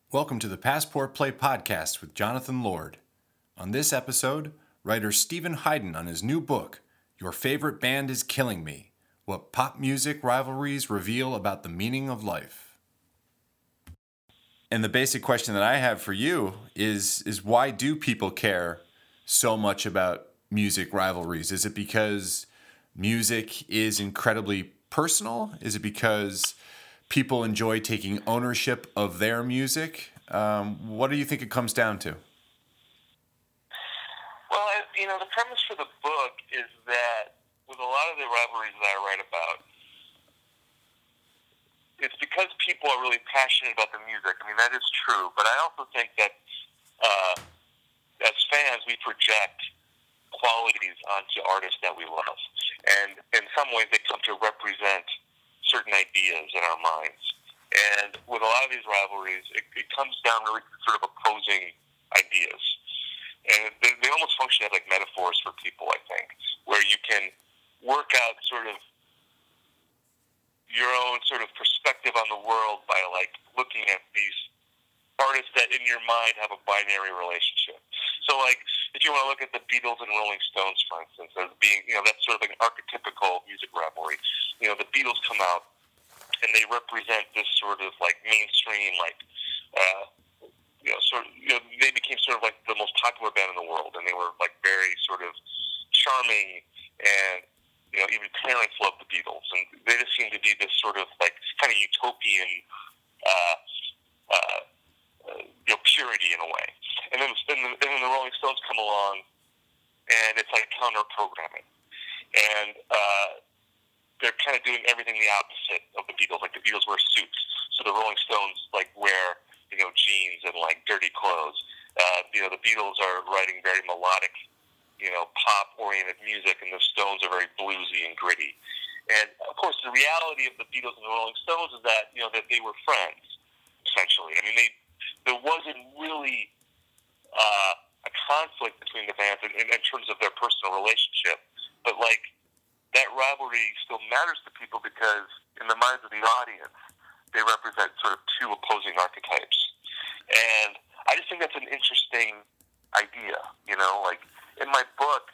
Welcome to the Passport Play podcast with Jonathan Lord. On this episode, writer Stephen Hyden on his new book, Your Favorite Band is Killing Me: What Pop Music Rivalries Reveal About the Meaning of Life. And the basic question that I have for you is why do people care so much about music rivalries? Is it because music is incredibly personal? Is it because people enjoy taking ownership of their music? What do you think it comes down to? Well, the premise for the book is that with a lot of the rivalries that I write about, it's because people are really passionate about the music. I mean, that is true, but I also think that as fans, we project qualities onto artists that we love, and in some ways, they come to represent certain ideas in our minds. And with a lot of these rivalries, it comes down really to sort of opposing ideas. And they almost function as like metaphors for people, I think, where you can work out sort of your own sort of perspective on the world by like looking at these artists that in your mind have a binary relationship. So like if you want to look at the Beatles and Rolling Stones, for instance, as being, that's sort of an archetypical music rivalry. The Beatles come out and they represent this sort of like mainstream, like, they became sort of like the most popular band in the world, and they were like very sort of charming, and even parents loved the Beatles, and they just seemed to be this sort of like kind of utopian, purity in a way. And then the Rolling Stones come along, and it's like counter programming, and they're kind of doing everything the opposite of the Beatles. Like the Beatles wear suits, so the Rolling Stones like wear jeans and like dirty clothes. The Beatles are writing very melodic, pop-oriented music, and the Stones are very bluesy and gritty. And of course, the reality of the Beatles and the Rolling Stones is that that they were friends, essentially. I mean, there wasn't really a conflict between the bands in terms of their personal relationship, but like that rivalry still matters to people because in the minds of the audience, they represent sort of two opposing archetypes. And I just think that's an interesting idea, like in my book,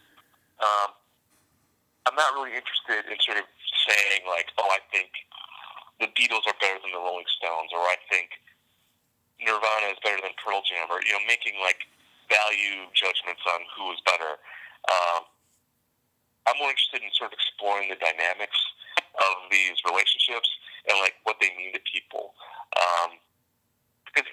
I'm not really interested in sort of saying like, oh, I think the Beatles are better than the Rolling Stones, or I think Nirvana is better than Pearl Jam, or, making like value judgments on who is better. I'm more interested in sort of exploring the dynamics of these relationships and like what they mean to people. Because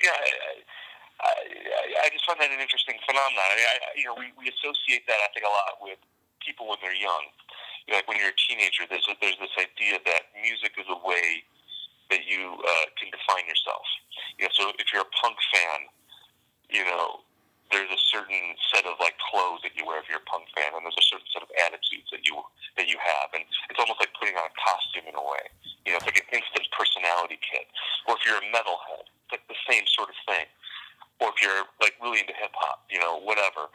I just find that an interesting phenomenon. I mean, we associate that I think a lot with people when they're young. Like when you're a teenager, there's this idea that music is a way that you can define yourself. So if you're a punk fan, there's a certain set of like clothes that you wear if you're a punk fan, and there's a certain set of attitudes that you have, and it's almost like putting on a costume in a way. It's like an instant personality kit. Or if you're a metalhead, it's like the same sort of thing. Or if you're like really into hip hop, whatever.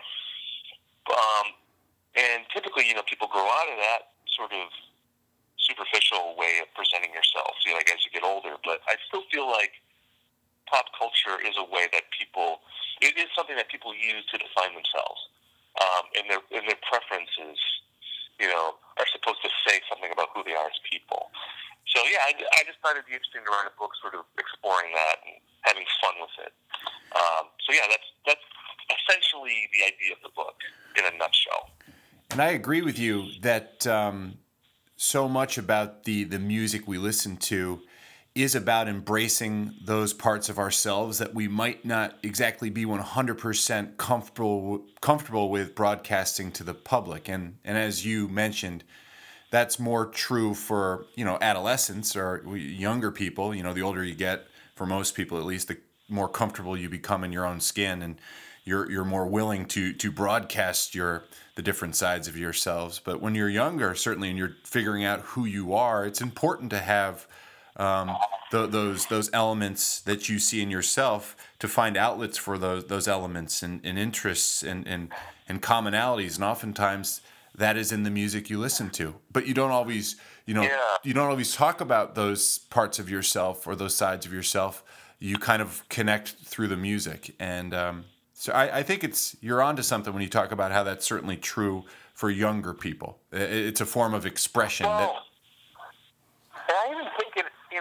And typically, people grow out of that sort of superficial way of presenting yourself, like as you get older. But I still feel like pop culture is a way that it is something that people use to define themselves, and their preferences, are supposed to say something about who they are as people. So yeah, I just thought it'd be interesting to write a book sort of exploring that and having fun with it. So yeah, that's essentially the idea of the book in a nutshell. And I agree with you that so much about the music we listen to is about embracing those parts of ourselves that we might not exactly be 100% comfortable with broadcasting to the public. And as you mentioned, that's more true for, adolescents or younger people. The older you get, for most people at least, the more comfortable you become in your own skin, and you're more willing to broadcast the different sides of yourselves. But when you're younger, certainly, and you're figuring out who you are, it's important to have those elements that you see in yourself, to find outlets for those elements and interests and commonalities. And oftentimes that is in the music you listen to. But you don't always, Yeah. you don't always talk about those parts of yourself or those sides of yourself. You kind of connect through the music. And so I think you're onto something when you talk about how that's certainly true for younger people. It's a form of expression that. Well, and I even think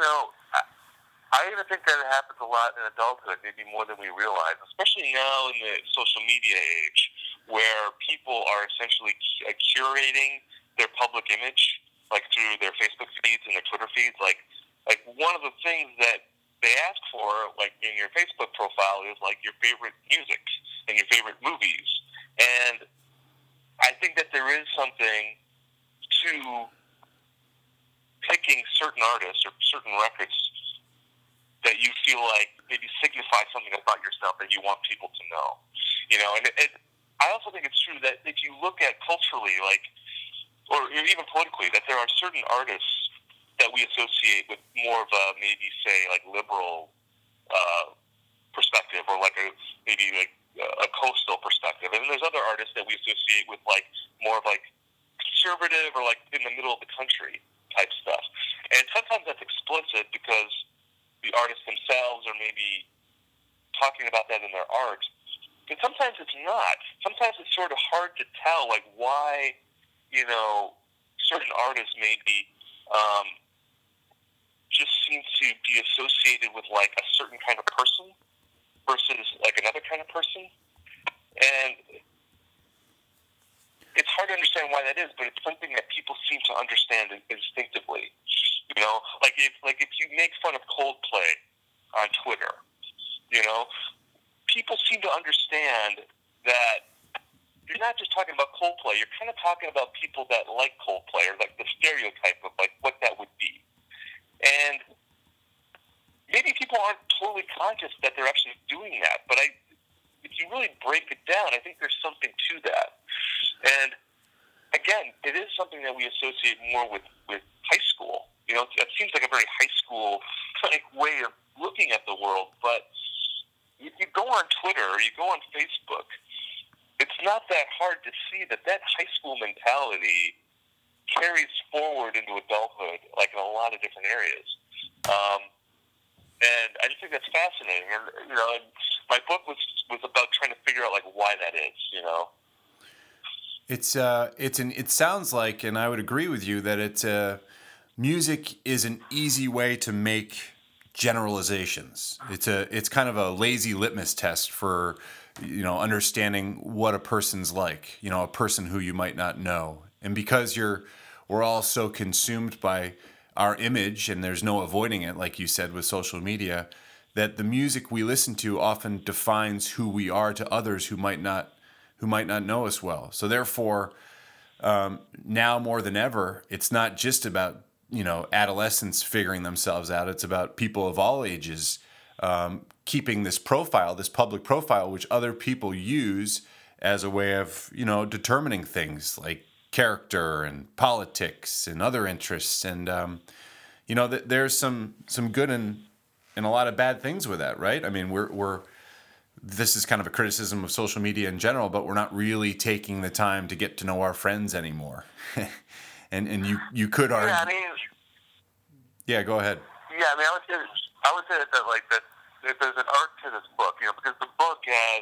I even think that it happens a lot in adulthood, maybe more than we realize, especially now in the social media age, where people are essentially curating their public image, like through their Facebook feeds and their Twitter feeds. Like one of the things that they ask for, like in your Facebook profile, is like your favorite music and your favorite movies. And I think that there is something to picking certain artists or certain records that you feel like maybe signify something about yourself that you want people to know. And I also think it's true that if you look at culturally, like, or even politically, that there are certain artists that we associate with more of a, maybe say, like liberal perspective, or like maybe a coastal perspective. And then there's other artists that we associate with like more of like conservative or like in the middle of the country type stuff. And sometimes that's explicit because the artists themselves are maybe talking about that in their art. But sometimes it's not. Sometimes it's sort of hard to tell, like, why, certain artists maybe just seem to be associated with, like, a certain kind of person versus, like, another kind of person. And it's hard to understand why that is, but it's something that people seem to understand instinctively. Like if you make fun of Coldplay on Twitter, people seem to understand that you're not just talking about Coldplay. You're kind of talking about people that like Coldplay, or like the stereotype of like what that would be. And maybe people aren't totally conscious that they're actually doing that. But if you really break it down, I think there's something to that. And again, it is something that we associate more with high school. It seems like a very high school like way of looking at the world. But if you go on Twitter or you go on Facebook, it's not that hard to see that high school mentality carries forward into adulthood, like in a lot of different areas. And I just think that's fascinating. And and my book was about trying to figure out like why that is. It sounds like, and I would agree with you, that music is an easy way to make generalizations. It's kind of a lazy litmus test for, understanding what a person's like, a person who you might not know. And because we're all so consumed by our image, and there's no avoiding it, like you said, with social media, that the music we listen to often defines who we are to others who might not know us well. So therefore, now more than ever, it's not just about adolescents figuring themselves out. It's about people of all ages keeping this public profile, which other people use as a way of determining things like character and politics and other interests. And there's some good and a lot of bad things with that, right? I mean, this is kind of a criticism of social media in general, but we're not really taking the time to get to know our friends anymore. and you could argue. Yeah, go ahead. Yeah, I would say that there's an art to this book, because the book has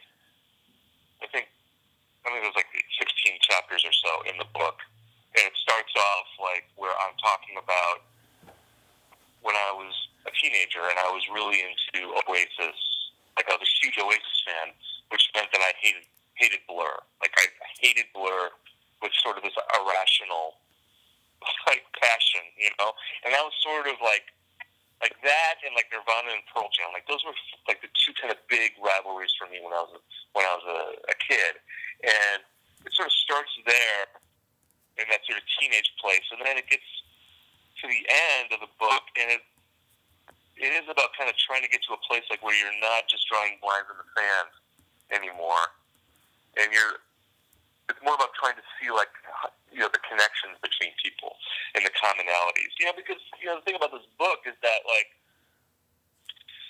I think there's like 16 chapters or so in the book, and it starts off like where I'm talking about when I was a teenager and I was really into Oasis. Like I was a huge Oasis fan, which meant that I hated Blur. Like I hated Blur with sort of this irrational like passion, and that was sort of like that and like Nirvana and Pearl Jam. Like those were like the two kind of big rivalries for me when I was a kid, and it sort of starts there in that sort of teenage place, and then it gets to the end of the book, and it is about kind of trying to get to a place like where you're not just drawing blinds in the sand anymore, and it's more about trying to see like the connections between people and the commonalities. Because the thing about this book is that like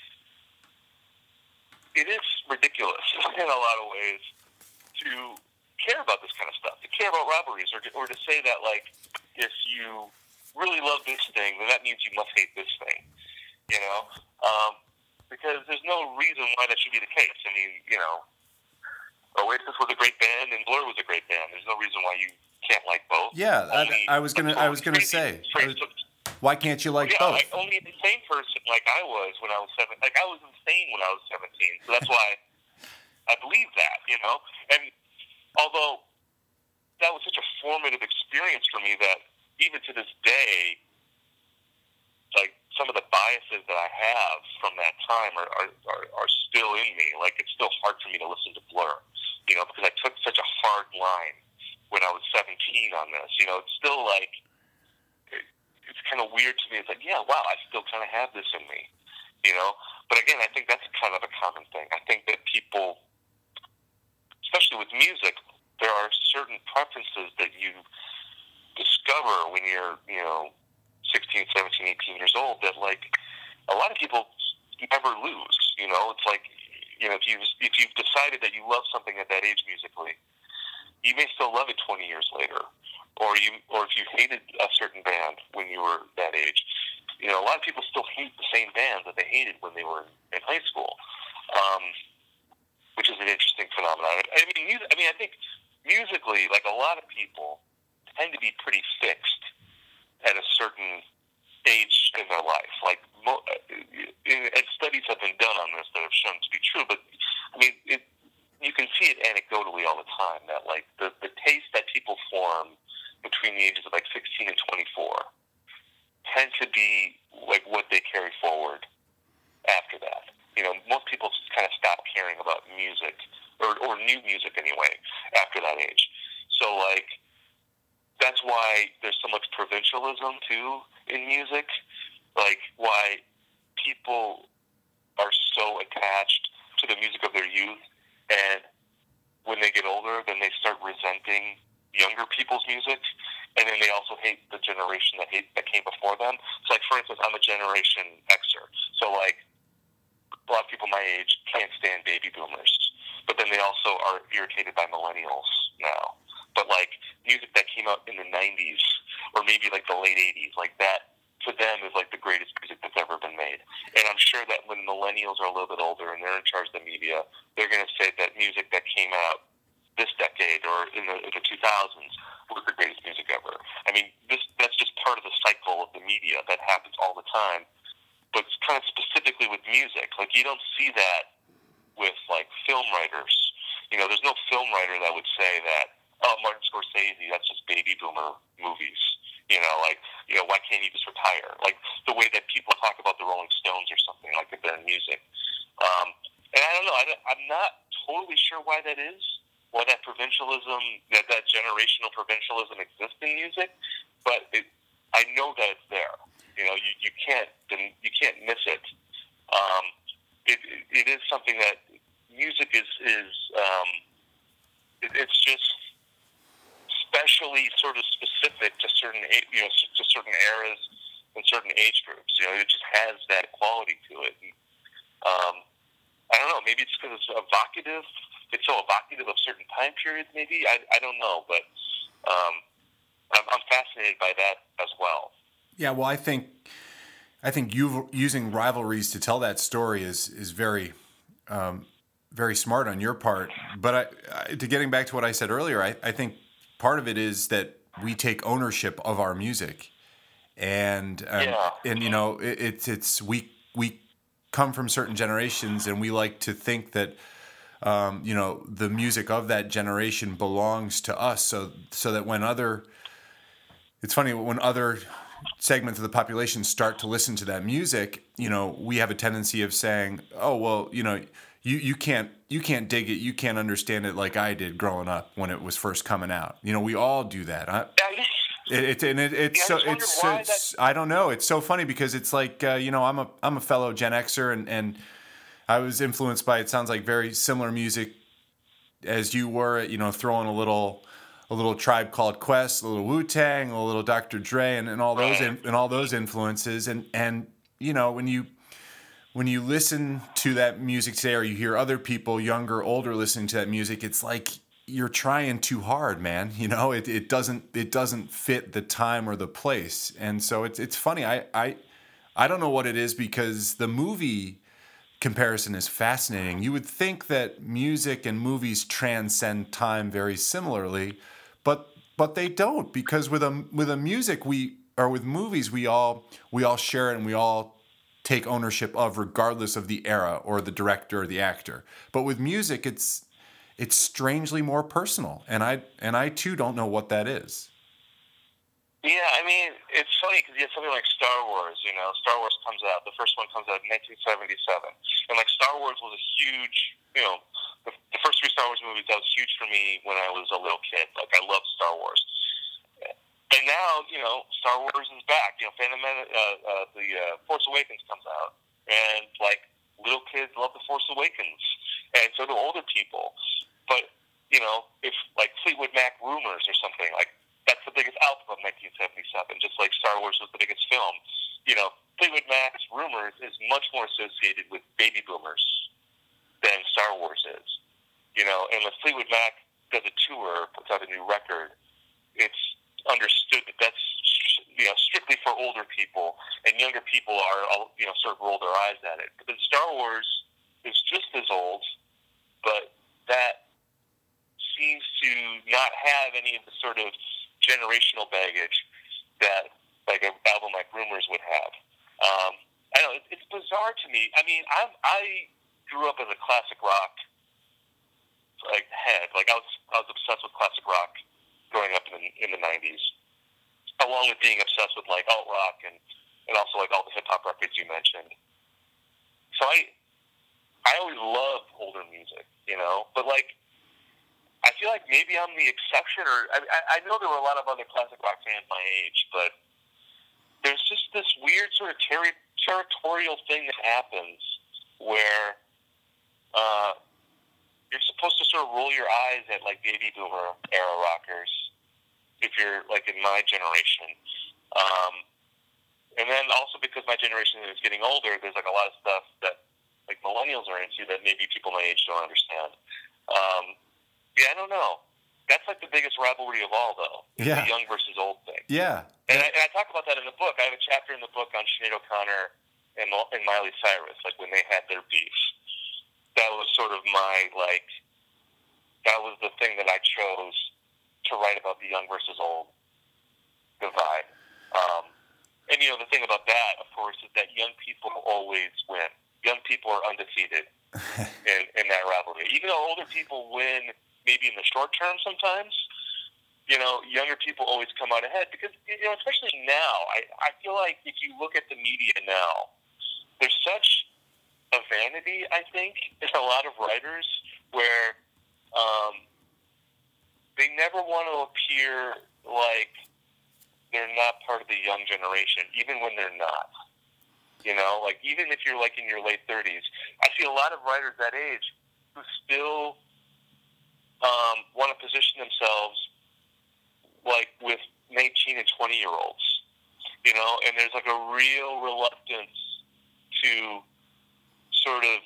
it is ridiculous in a lot of ways to care about this kind of stuff, to care about rivalries, or to say that, like, if you really love this thing, then that means you must hate this thing, you know? Because there's no reason why that should be the case. I mean, you know, Oasis was a great band and Blur was a great band. There's no reason why you can't like both. Yeah, I was gonna say, why can't you like both? Like, only an insane person like I was when I was 7. Like, I was insane when I was 17. So that's why I believe that, you know. And although that was such a formative experience for me that even to this day, like, some of the biases that I have from that time are still in me. Like, it's still hard for me to listen to Blur, you know, because I took such a hard line when I was 17 on this. You know, it's still like, it's kind of weird to me. It's like, yeah, wow, I still kind of have this in me, you know. But again, I think that's kind of a common thing. I think that people, especially with music, there are certain preferences that you discover when you're, you know, 16, 17, 18 years old that, like, a lot of people never lose. You know, it's like, you know, if you've decided that you love something at that age musically, you may still love it 20 years later. Or if you hated a certain band when you were that age, you know, a lot of people still hate the same bands that they hated when they were in high school, which is an interesting phenomenon. I think musically, like, a lot of people tend to be pretty fixed at a certain stage in their life. Like, and studies have been done on this that have shown to be true, but I mean, you can see it anecdotally all the time that, like, the taste that people form between the ages of, like, 16 and 24 tend to be like what they carry forward after that. You know, most people just kind of stop caring about music or new music anyway after that age. So, like, that's why there's so much provincialism too in music. Like, why people are so attached to the music of their youth, and when they get older, then they start resenting younger people's music, and then they also hate the generation that came before them. So, like, for instance, I'm a Generation Xer, so, like, a lot of people my age can't stand baby boomers, but then they also are irritated by millennials now. But, like, music that came out in the 90s or maybe, like, the late 80s, like, that to them is, like, the greatest music that's ever been made. And I'm sure that when millennials are a little bit older and they're in charge of the media, they're going to say that music that came out this decade or in the 2000s was the greatest music ever. I mean, that's just part of the cycle of the media that happens all the time, but it's kind of specifically with music. Like, you don't see that with, like, film writers. You know, there's no film writer that would say that, oh, Martin Scorsese, that's just baby boomer movies. You know, like, you know, why can't you just retire? Like, the way that people talk about the Rolling Stones or something, like, if they're in music. And I don't know, I'm not totally sure why that is, why that provincialism, that generational provincialism exists in music, but I know that it's there. You know, you can't miss it. It is something that music is it's just especially sort of specific to certain, you know, to certain eras and certain age groups. You know, it just has that quality to it. And, I don't know. Maybe it's because it's evocative. It's so evocative of certain time periods. Maybe I don't know, but I'm fascinated by that as well. Yeah, well, I think you using rivalries to tell that story is very very smart on your part. But to getting back to what I said earlier, I think part of it is that we take ownership of our music, and you know, it's we come from certain generations, and we like to think that you know, the music of that generation belongs to us, so that when it's funny, when other segments of the population start to listen to that music, you know, we have a tendency of saying, oh, well, you know, you can't dig it, you can't understand it like I did growing up when it was first coming out. You know, we all do that. I don't know. It's so funny because it's like, you know, I'm a fellow Gen Xer, and I was influenced by, it sounds like, very similar music as you were. You know, throwing a little Tribe Called Quest, a little Wu-Tang, a little Dr. Dre, and all those influences, and you know, when you listen to that music today, or you hear other people, younger, older, listening to that music, it's like you're trying too hard, man. You know, it doesn't fit the time or the place. And so it's funny. I don't know what it is, because the movie comparison is fascinating. You would think that music and movies transcend time very similarly, but they don't, because with a music we or with movies we all share it, and we all take ownership of, regardless of the era or the director or the actor. But with music, it's strangely more personal, and I too don't know what that is. Yeah, I mean, it's funny because you have something like Star Wars. You know, Star Wars comes out. The first one comes out in 1977, and like Star Wars was a huge. You know, the first three Star Wars movies, that was huge for me when I was a little kid. Like, I loved Star Wars. And now, you know, Star Wars is back. You know, the Force Awakens comes out, and like little kids love the Force Awakens, and so do older people. But you know, if like Fleetwood Mac Rumors or something, like that's the biggest album of 1977, just like Star Wars was the biggest film. You know, Fleetwood Mac's Rumors is much more associated with baby boomers than Star Wars is. You know, and when Fleetwood Mac does a tour, puts out a new record, it's understood that that's, you know, strictly for older people, and younger people are, you know, sort of roll their eyes at it. But then Star Wars is just as old, but that seems to not have any of the sort of generational baggage that like an album like Rumors would have. I don't know, it's bizarre to me. I mean, I grew up as a classic rock like head. Like I was obsessed with classic rock growing up in the 90s, along with being obsessed with like alt rock and also like all the hip hop records you mentioned. So I always loved older music, you know, but like I feel like maybe I'm the exception, or I know there were a lot of other classic rock fans my age, but there's just this weird sort of territorial thing that happens where you're supposed to sort of roll your eyes at like baby boomer era rockers if you're like in my generation. And then also because my generation is getting older, there's like a lot of stuff that like millennials are into that maybe people my age don't understand. Yeah, I don't know. That's like the biggest rivalry of all, though. Yeah. The young versus old thing. Yeah. And I talk about that in the book. I have a chapter in the book on Sinead O'Connor and Miley Cyrus, like when they had their beef. That was sort of my, like, that was the thing that I chose to write about the young versus old divide. And, you know, the thing about that, of course, is that young people always win. Young people are undefeated in that rivalry. Even though older people win maybe in the short term sometimes, you know, younger people always come out ahead because, you know, especially now, I feel like if you look at the media now, there's such a vanity, I think, in a lot of writers where they never want to appear like they're not part of the young generation, even when they're not. You know, like even if you're like in your late 30s, I see a lot of writers that age who still want to position themselves like with 19 and 20-year-olds, you know, and there's like a real reluctance to sort of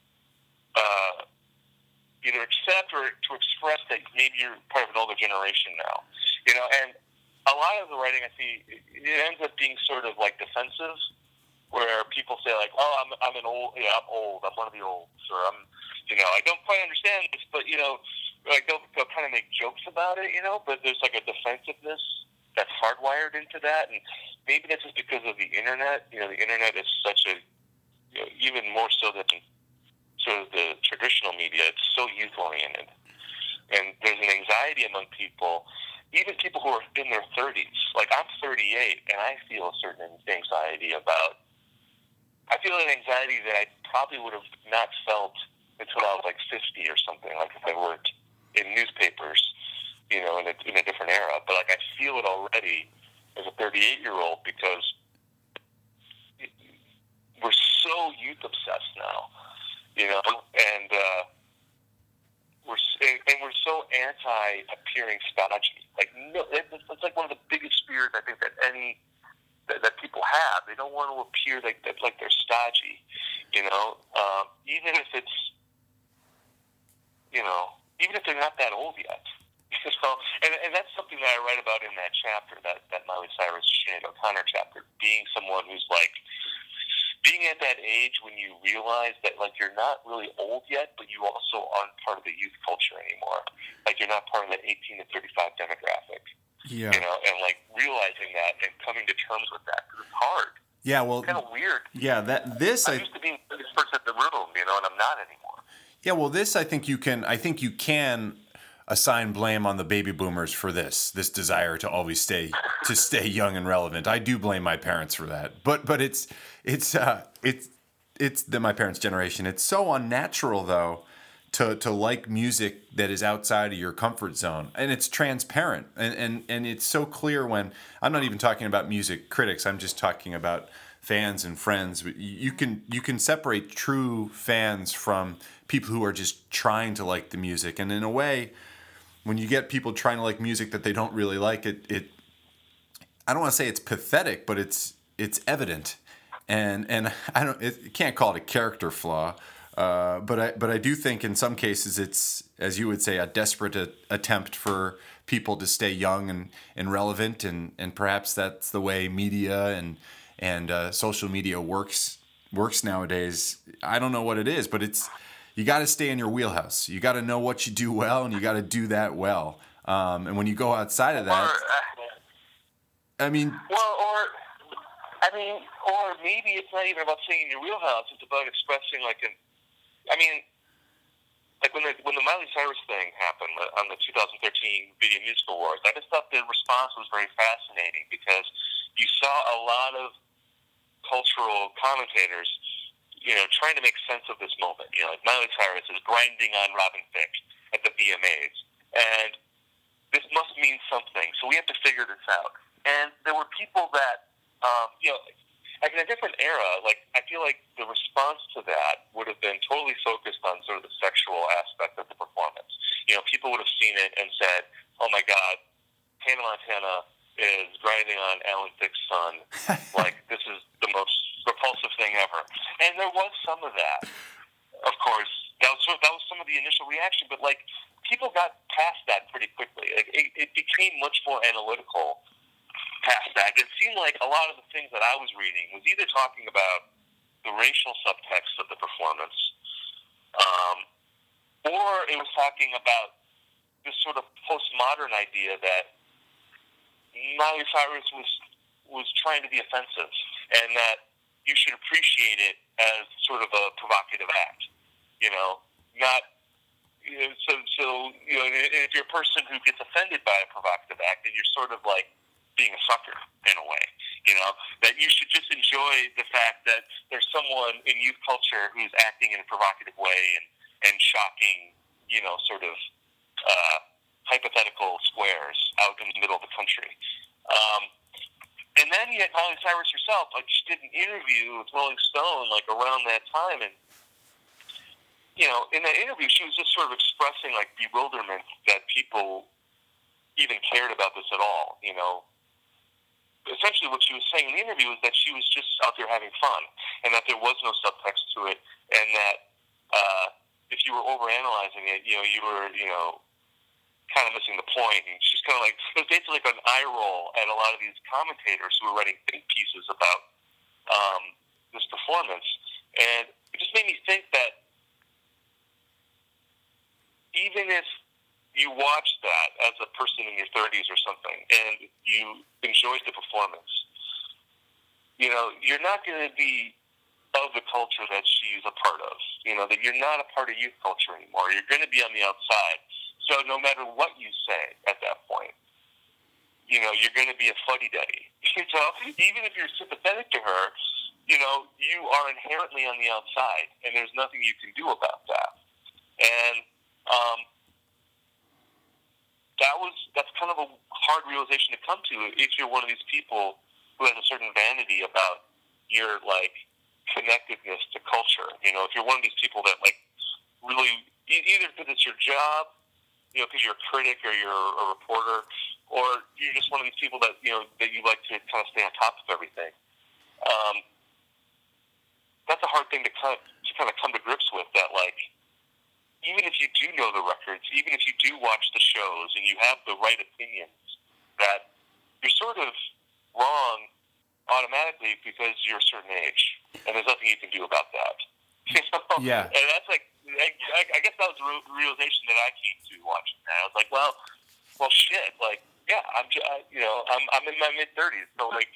either accept or to express that maybe you're part of an older generation now, you know, and a lot of the writing I see, it ends up being sort of like defensive, where people say like, oh, I'm I'm old, I'm one of the olds, or I'm, you know, I don't quite understand this, but, you know, like they'll kind of make jokes about it, you know, but there's like a defensiveness that's hardwired into that, and maybe that's just because of the internet. You know, the internet is such a, you know, even more so than sort of the traditional media, it's so youth-oriented, and there's an anxiety among people, even people who are in their 30s. Like, I'm 38, and I feel a certain anxiety about, I feel an anxiety that I probably would have not felt until I was like 50 or something, like if I worked in newspapers, you know, in a different era. But like I feel it already as a 38-year-old because we're so youth obsessed now, you know, and we're so anti appearing stodgy. Like, no, it's like one of the biggest fears I think that that people have. They don't want to appear like they're stodgy, you know. Even if it's, you know, even if they're not that old yet. So, and that's something that I write about in that chapter, that Miley Cyrus Sinead O'Connor chapter, being someone who's like, being at that age when you realize that, like, you're not really old yet, but you also aren't part of the youth culture anymore. Like, you're not part of the 18 to 35 demographic. Yeah. You know, and, like, realizing that and coming to terms with that, because it's hard. Yeah, well, it's kind of weird. Yeah, I used to be the biggest person in the room, you know, and I'm not anymore. Yeah, well, I think you can assign blame on the baby boomers for this desire to always stay young and relevant. I do blame my parents for that, but it's my parents' generation. It's so unnatural though to like music that is outside of your comfort zone, and it's transparent and it's so clear. When I'm not even talking about music critics, I'm just talking about fans and friends. You can separate true fans from people who are just trying to like the music, and in a way, when you get people trying to like music that they don't really like, it I don't want to say it's pathetic, but it's evident, and you can't call it a character flaw, but I do think in some cases it's, as you would say, a desperate attempt for people to stay young and relevant, and perhaps that's the way media and social media works nowadays. I don't know what it is, but you got to stay in your wheelhouse. You got to know what you do well, and you got to do that well. And when you go outside of that, or maybe it's not even about staying in your wheelhouse. It's about expressing like when the Miley Cyrus thing happened on the 2013 Video Music Awards, I just thought the response was very fascinating, because you saw a lot of cultural commentators, you know, trying to make sense of this moment. You know, like Miley Cyrus is grinding on Robin Thicke at the VMAs, and this must mean something, so we have to figure this out. And there were people that, you know, like in a different era, like I feel like the response to that would have been totally focused on sort of the sexual aspect of the performance. You know, people would have seen it and said, "Oh my God, Hannah Montana is grinding on Alan Thicke's son. Like, this is the most repulsive thing ever." And there was some of that, of course. That was some of the initial reaction, but like people got past that pretty quickly. Like it became much more analytical past that. It seemed like a lot of the things that I was reading was either talking about the racial subtext of the performance, or it was talking about this sort of postmodern idea that Miley Cyrus was trying to be offensive, and that you should appreciate it as sort of a provocative act. You know, not you know, so you know, if you're a person who gets offended by a provocative act, then you're sort of like being a sucker in a way. You know, that you should just enjoy the fact that there's someone in youth culture who's acting in a provocative way and shocking, you know, sort of hypothetical squares out in the middle of the country. And then you had Miley Cyrus herself. Like, she did an interview with Rolling Stone like around that time, and you know, in that interview, she was just sort of expressing like bewilderment that people even cared about this at all. You know, essentially what she was saying in the interview was that she was just out there having fun, and that there was no subtext to it, and that if you were overanalyzing it, you know, you were, you know, kind of missing the point. And she's kind of like, it was basically like an eye roll at a lot of these commentators who were writing think pieces about this performance, and it just made me think that even if you watched that as a person in your 30s or something, and you enjoyed the performance, you know, you're not going to be of the culture that she's a part of. You know, that you're not a part of youth culture anymore. You're going to be on the outside. So no matter what you say at that point, you know, you're going to be a fuddy-duddy. You know, even if you're sympathetic to her, you know, you are inherently on the outside, and there's nothing you can do about that. And that's kind of a hard realization to come to if you're one of these people who has a certain vanity about your like connectedness to culture. You know, if you're one of these people that like really either because it's your job, you know, because you're a critic or you're a reporter, or you're just one of these people that, you know, that you like to kind of stay on top of everything. That's a hard thing to kind of come to grips with. That like even if you do know the records, even if you do watch the shows and you have the right opinions, that you're sort of wrong automatically because you're a certain age, and there's nothing you can do about that. Yeah. And that's like, I guess that was the realization that I came to watching that. I was like, well, shit, like, yeah, I'm in my mid-30s, so like,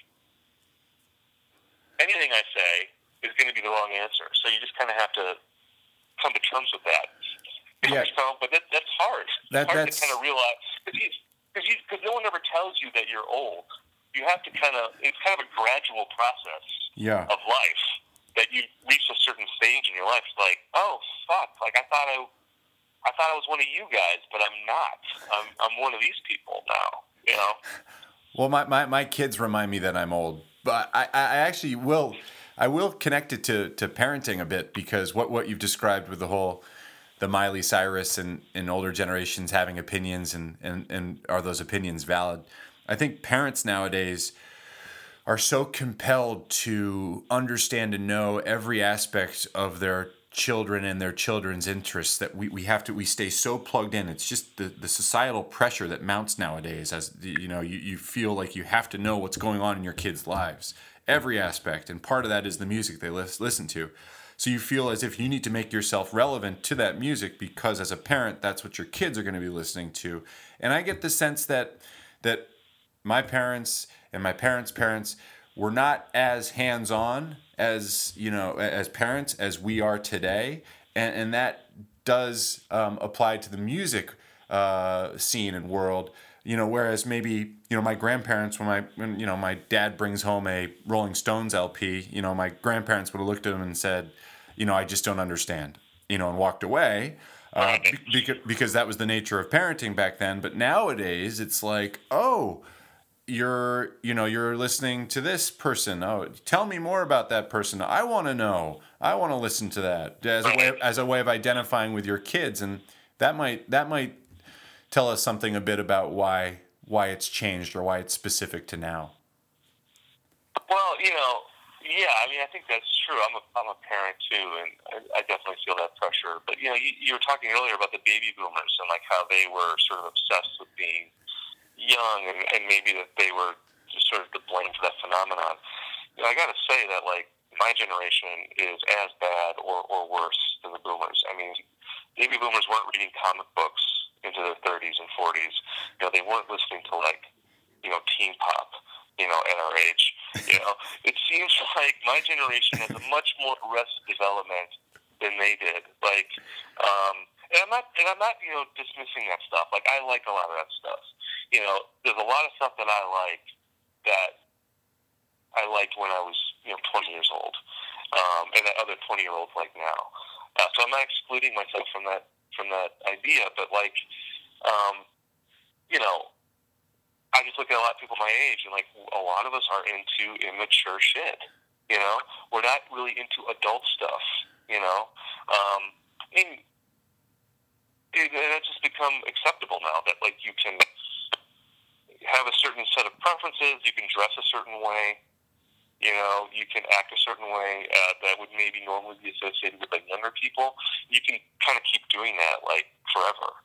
anything I say is going to be the wrong answer. So you just kind of have to come to terms with that. Yeah. But that's hard. It's hard that's to kind of realize because no one ever tells you that you're old. You have to it's kind of a gradual process of life that you reach a certain stage in your life. It's like, oh fuck, like I thought I was one of you guys, but I'm not. I'm one of these people now. You know. Well, my kids remind me that I'm old, but I actually will. I will connect it to parenting a bit, because what you've described with the Miley Cyrus and older generations having opinions, and are those opinions valid? I think parents nowadays are so compelled to understand and know every aspect of their children and their children's interests that we stay so plugged in. It's just the societal pressure that mounts nowadays, as you feel like you have to know what's going on in your kids' lives, every aspect, and part of that is the music they listen to. So you feel as if you need to make yourself relevant to that music, because as a parent, that's what your kids are going to be listening to. And I get the sense that my parents and my parents' parents were not as hands-on as parents as we are today, and that does apply to the music scene and world. Whereas maybe my grandparents, when my dad brings home a Rolling Stones LP, my grandparents would have looked at him and said, I just don't understand, and walked away. Because that was the nature of parenting back then. But nowadays it's like, oh, you're listening to this person. Oh, tell me more about that person. I want to know. I want to listen to that, as a way of identifying with your kids, and that might tell us something a bit about why it's changed, or why it's specific to now. Well, yeah, I mean, I think that's true. I'm a parent too, and I definitely feel that pressure. But you were talking earlier about the baby boomers and like how they were sort of obsessed with being young, and maybe that they were just sort of to blame for that phenomenon. I got to say that like my generation is as bad or worse than the boomers. I mean, baby boomers weren't reading comic books into their 30s and 40s. They weren't listening to like teen pop. At our age, it seems like my generation has a much more arrested development than they did. Like, and I'm not dismissing that stuff. Like, I like a lot of that stuff. There's a lot of stuff that I liked when I was 20 years old, and that other 20-year-olds like now. So I'm not excluding myself from that idea, but like, I just look at a lot of people my age, and like a lot of us are into immature shit. We're not really into adult stuff. And it's just become acceptable now that like you can have a certain set of preferences, you can dress a certain way, you can act a certain way that would maybe normally be associated with like younger people. You can kind of keep doing that like forever.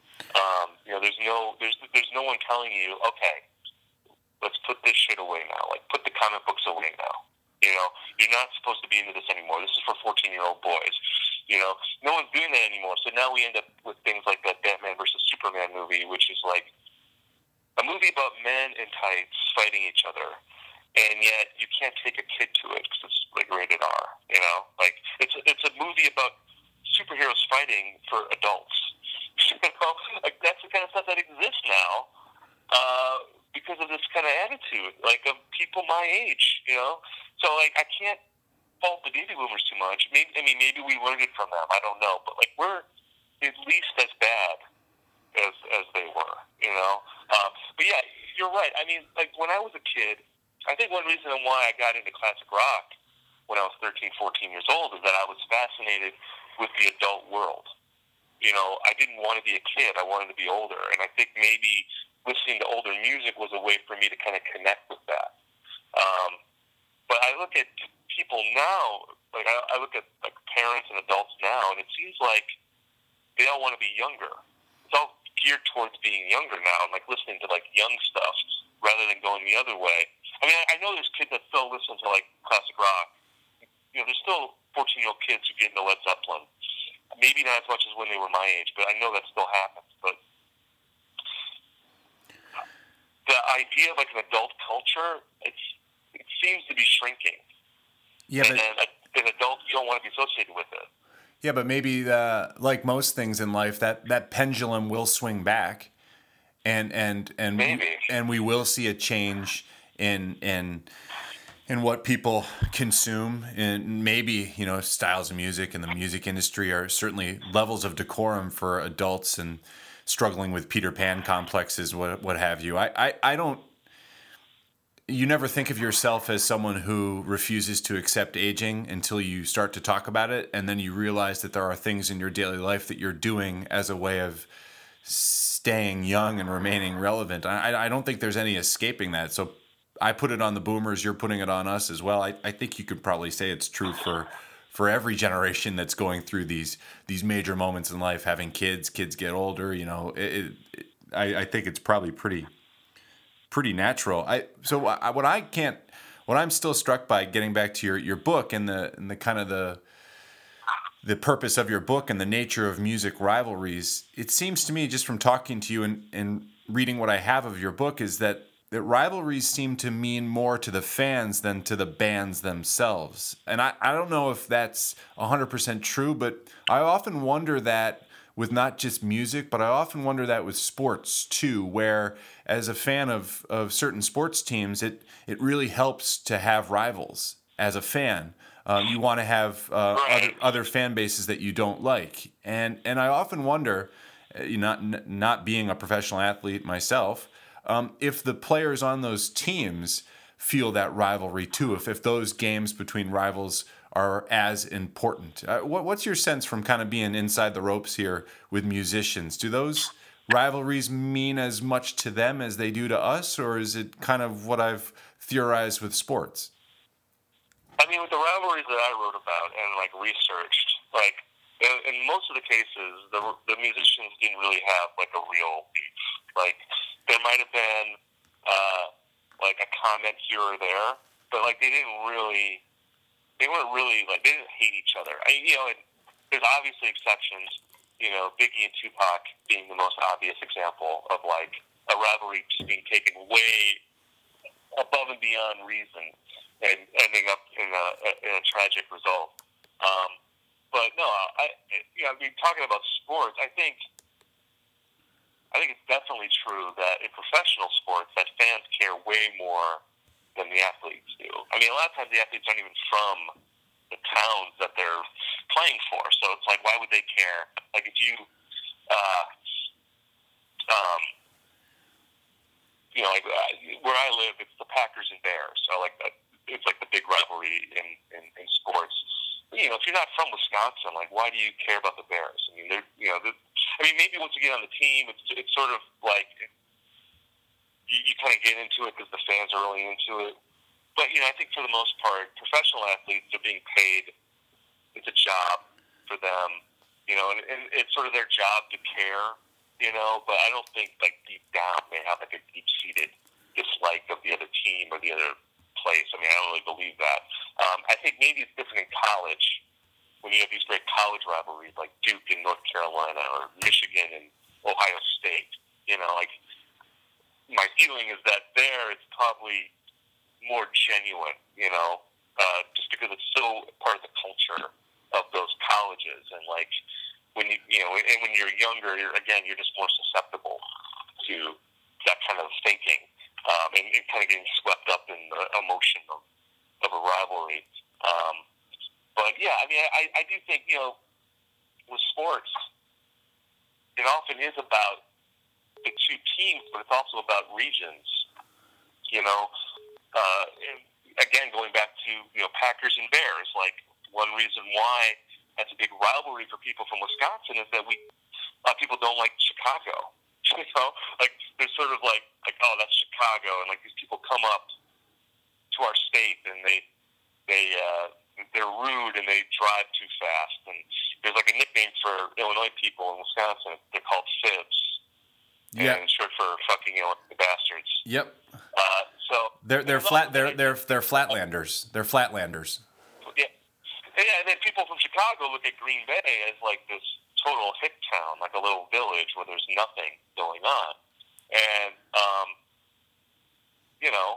There's no one telling you, okay, let's put this shit away now. Like, put the comic books away now. You're not supposed to be into this anymore. This is for 14-year-old boys. No one's doing that anymore. So now we end up with things like that Batman versus Superman movie, which is like a movie about men in tights fighting each other, and yet you can't take a kid to it because it's like rated R. Like it's a movie about superheroes fighting for adults. Like that's the kind of stuff that exists now because of this kind of attitude, like of people my age. So like I can't fault the baby boomers too much. Maybe we learned it from them. I don't know, but like we're at least as bad as they were. But yeah, you're right. I mean, like when I was a kid, I think one reason why I got into classic rock when I was 13, 14 years old is that I was fascinated with the adult world. I didn't want to be a kid. I wanted to be older. And I think maybe listening to older music was a way for me to kind of connect with that. But I look at people now, like I look at like parents and adults now, and it seems like they all want to be younger. It's all geared towards being younger now, and like listening to like young stuff rather than going the other way. I mean, I know there's kids that still listen to like classic rock. You know, there's still 14-year-old kids who get into Led Zeppelin. Maybe not as much as when they were my age, but I know that still happens. But the idea of like an adult culture, it seems to be shrinking. Yeah, but as adults, you don't want to be associated with it. Yeah, but maybe like most things in life, that pendulum will swing back, and Maybe. and we will see a change in what people consume, and maybe styles of music in the music industry are certainly levels of decorum for adults and struggling with Peter Pan complexes, what have you. I don't. You never think of yourself as someone who refuses to accept aging until you start to talk about it, and then you realize that there are things in your daily life that you're doing as a way of staying young and remaining relevant. I don't think there's any escaping that. So I put it on the boomers, you're putting it on us as well. I think you could probably say it's true for every generation that's going through these major moments in life, having kids get older. I think it's probably pretty natural. What I'm still struck by, getting back to your book and the kind of the purpose of your book and the nature of music rivalries, it seems to me, just from talking to you and reading what I have of your book, is that rivalries seem to mean more to the fans than to the bands themselves. And I don't know if that's 100% true, but I often wonder that with not just music, but I often wonder that with sports too, where as a fan of certain sports teams, it really helps to have rivals. As a fan, you want to have other fan bases that you don't like, and I often wonder, not being a professional athlete myself, if the players on those teams feel that rivalry too, if those games between rivals are as important. What's your sense from kind of being inside the ropes here with musicians? Do those rivalries mean as much to them as they do to us, or is it kind of what I've theorized with sports? I mean, with the rivalries that I wrote about and like researched, like in most of the cases, the musicians didn't really have like a real beef. Like there might have been like a comment here or there, but like they weren't really like, they didn't hate each other. There's obviously exceptions. Biggie and Tupac being the most obvious example of like a rivalry just being taken way above and beyond reason and ending up in a tragic result. But no, talking about sports, I think it's definitely true that in professional sports that fans care way more than the athletes do. I mean, a lot of times the athletes aren't even from the towns that they're playing for, so it's like, why would they care? Like if you, where I live, it's the Packers and Bears, so like that, it's like the big rivalry in sports. If you're not from Wisconsin, like why do you care about the Bears? I mean, maybe once you get on the team, it's sort of like you kind of get into it because the fans are really into it. But I think for the most part, professional athletes are being paid. It's a job for them, and it's sort of their job to care, But I don't think like deep down they have like a deep-seated dislike of the other team or the other place. I mean, I don't really believe that. I think maybe it's different in college when you have these great college rivalries like Duke and North Carolina or Michigan and Ohio State. Like my feeling is that there it's probably more genuine, just because it's so part of the culture of those colleges, and like when and when you're younger, you're just more susceptible to that kind of thinking, and kind of getting swept up in the emotion of a rivalry. But yeah, I mean, I do think with sports, it often is about the two teams, but it's also about regions. And again, going back to Packers and Bears, like one reason why that's a big rivalry for people from Wisconsin is that a lot of people don't like Chicago. Like there's sort of like oh, that's Chicago, and like these people come up to our state and they they're rude and they drive too fast. And there's like a nickname for Illinois people in Wisconsin. They're called fibs. Yeah. And it's short for fucking Illinois bastards. Yep. So they're flatlanders. They're flatlanders. Yeah. Yeah, and then people from Chicago look at Green Bay as like this total hick town, like a little village where there's nothing going on. And you know,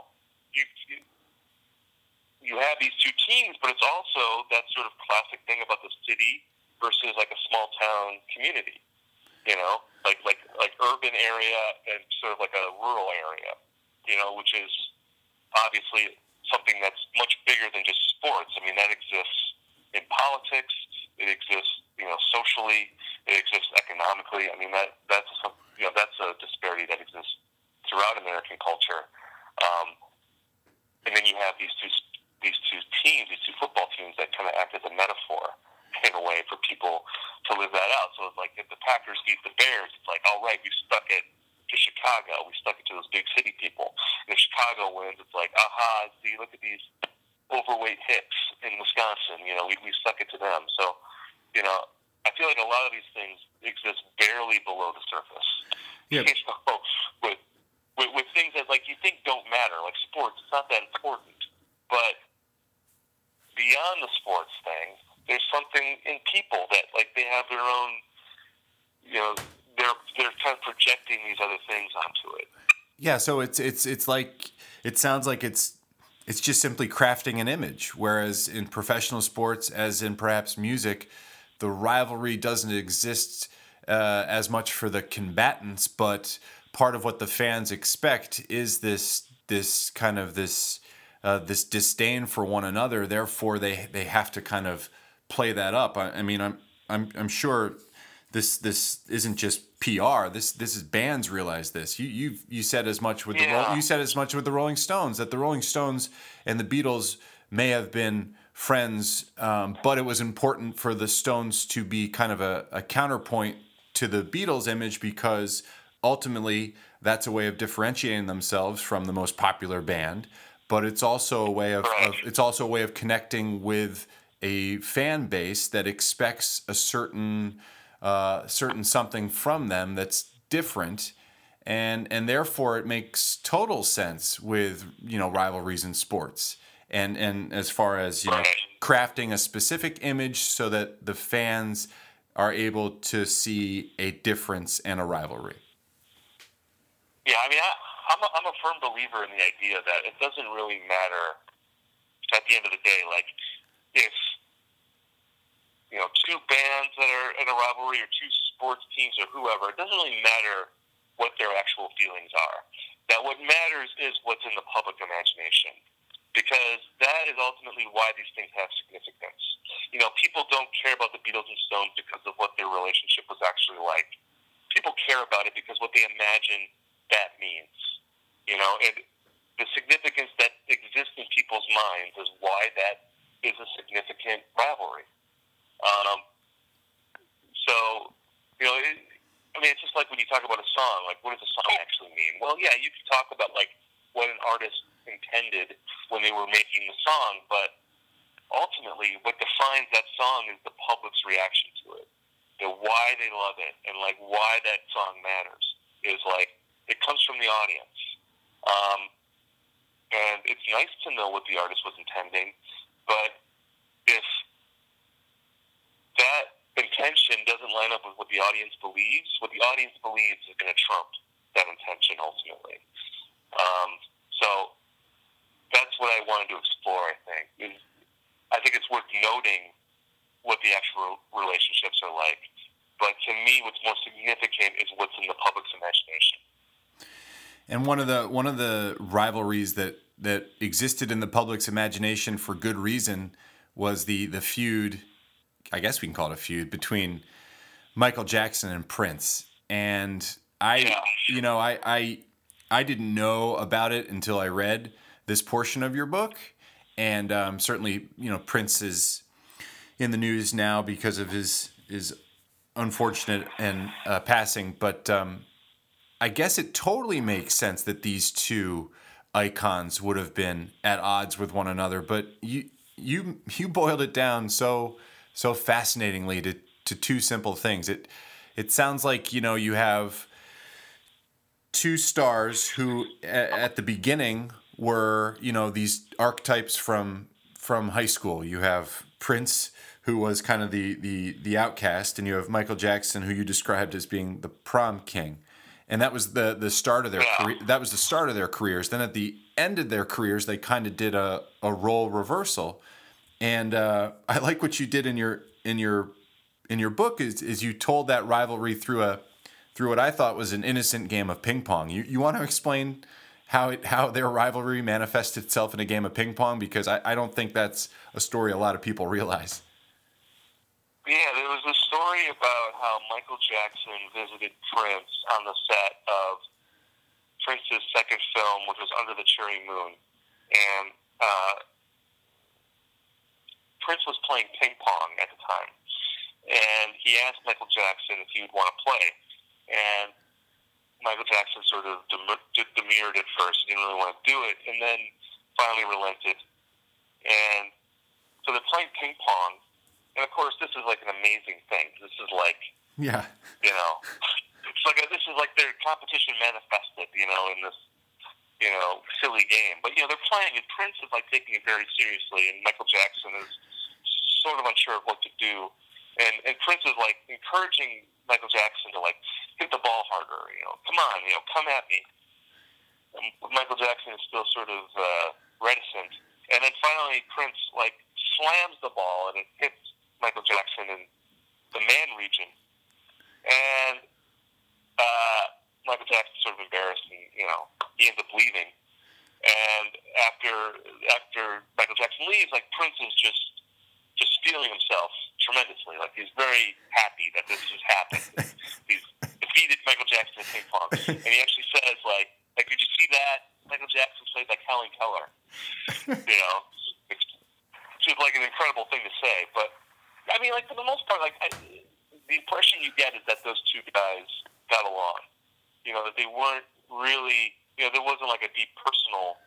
you have these two teams, but it's also that sort of classic thing about the city versus like a small town community. You know, like urban area and sort of like a rural area. You know, which is obviously something that's much bigger than just sports. I mean, that exists in politics. It exists, you know, socially. It exists economically. I mean, that's a disparity that exists throughout American culture. And then you have these two teams, these two football teams that kind of act as a metaphor in a way for people to live that out. So it's like if the Packers beat the Bears, it's like, all right, we stuck it to Chicago. We stuck it to those big city people. And if Chicago wins, it's like, aha, see, look at these overweight hicks in Wisconsin. You know, we stuck it to them. So, you know, I feel like a lot of these things exist barely below the surface. Yeah. You know, with things that, like, you think don't matter, like sports, it's not that important. But beyond the sports thing, there's something in people that, like, they have their own, you know, they're kind of projecting these other things onto it. Yeah, so it's like, it sounds like it's just simply crafting an image, whereas in professional sports, as in perhaps music, the rivalry doesn't exist as much for the combatants, but part of what the fans expect is this disdain for one another. Therefore, they have to kind of play that up. I mean, I'm sure this isn't just PR. This is bands realize this. You said as much with the Rolling Stones, that the Rolling Stones and the Beatles may have been friends, but it was important for the Stones to be kind of a counterpoint to the Beatles image, because ultimately that's a way of differentiating themselves from the most popular band. But it's also a way of connecting with a fan base that expects a certain something from them that's different, and therefore it makes total sense with, you know, rivalries in sports, and as far as, you know, crafting a specific image so that the fans are able to see a difference and a rivalry. Yeah, I mean, I'm a firm believer in the idea that it doesn't really matter at the end of the day, like, if, you know, two bands that are in a rivalry or two sports teams or whoever, it doesn't really matter what their actual feelings are. That what matters is what's in the public imagination, because that is ultimately why these things have significance. You know, people don't care about the Beatles and Stones because of what their relationship was actually like. People care about it because what they imagine that means. You know, and the significance that exists in people's minds is why that is a significant rivalry. So, you know, it's just like when you talk about a song, like, what does a song actually mean? Well, yeah, you can talk about, like, what an artist intended when they were making the song, but ultimately what defines that song is the public's reaction to it. Why they love it, and, like, why that song matters is, like, it comes from the audience. And it's nice to know what the artist was intending, but if that intention doesn't line up with what the audience believes is going to trump that intention ultimately. So that's what I wanted to explore, I think. I think it's worth noting what the actual relationships are like. But to me, what's more significant is what's in the public's imagination. And one of the rivalries that existed in the public's imagination for good reason was the feud, I guess we can call it a feud, between Michael Jackson and Prince. And I didn't know about it until I read this portion of your book. And certainly, you know, Prince is in the news now because of his unfortunate and passing. But I guess it totally makes sense that these two icons would have been at odds with one another. But you boiled it down so fascinatingly to two simple things. It sounds like, you know, you have two stars who at the beginning were, you know, these archetypes from high school. You have Prince, who was kind of the outcast, and you have Michael Jackson, who you described as being the prom king. And that was the start of their career. That was the start of their careers. Then at the end of their careers, they kind of did a role reversal. And I like what you did in your book is you told that rivalry through what I thought was an innocent game of ping pong. You want to explain how their rivalry manifested itself in a game of ping pong, because I don't think that's a story a lot of people realize. Yeah, there was a story about how Michael Jackson visited Prince on the set of Prince's second film, which was Under the Cherry Moon, and Prince was playing ping pong at the time, and he asked Michael Jackson if he would want to play, and Michael Jackson sort of demurred at first. He didn't really want to do it, and then finally relented. And so they're playing ping pong, and of course, this is like an amazing thing. This is like, yeah, you know, it's like this is like their competition manifested, you know, in this, you know, silly game. But you know, they're playing, and Prince is like taking it very seriously, and Michael Jackson is sort of unsure of what to do. And Prince is like encouraging Michael Jackson to like hit the ball harder, you know, come on, you know, come at me. And Michael Jackson is still sort of reticent, and then finally Prince like slams the ball and it hits Michael Jackson in the man region, and Michael Jackson's sort of embarrassed, and you know, he ends up leaving. And after Michael Jackson leaves, like Prince is just feeling himself tremendously. Like he's very happy that this has happened. He's defeated Michael Jackson in ping pong, and he actually says like did you see that? Michael Jackson played like Helen Keller. You know, it's just like an incredible thing to say. But I mean, like for the most part, like the impression you get is that those two guys got along. You know, that they weren't really, you know, there wasn't like a deep personal,